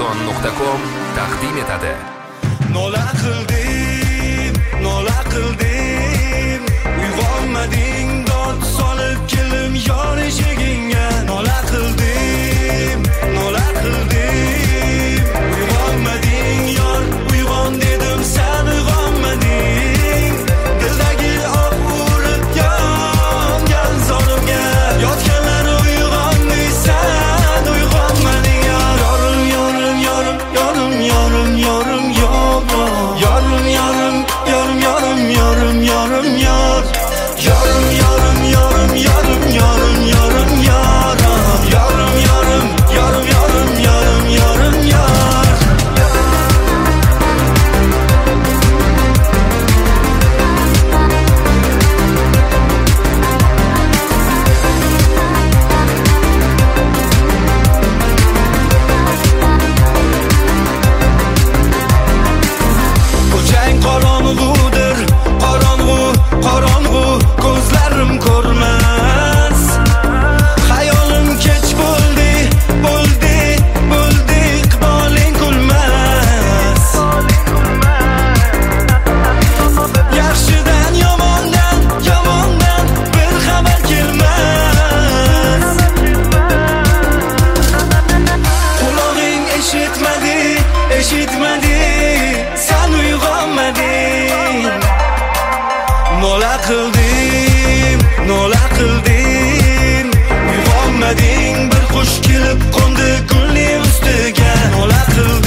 Arzon.com taqdim etadi. Nola qildim, uyg'onmading, dod solib keldim yor eshigingga. Nola qildim, uyg'onmading yor, uyg'on dedim, sen uyg'onmading. Dildagi oq urib yongan zolimga, yotganlar uyg'onmaysan, uyg'onmading yor. Yorim, yorim, yorim, yorim, yorim, yorim, yorim, yorim, yorim, yorim, yorim, yorim, yor. Yorim, yorim, yorim, yorim, yorim, yorim, yorim, yorim, yorim, yorim, yorim, yorim, yorim, yor. Ko'chang qorong'udir, qorong'u, ko'zlarim ko'rmas. Xayolim kech bo'ldi, iqboling kulmas. Yaxshidan yomondan bir xabar kelmas. Qulog'ing eshitmadi, sen uyg'onmading. Nola qildim, uyg'onmading. Bir qush kelib qo'ndi gulning ustiga. Nola qildim.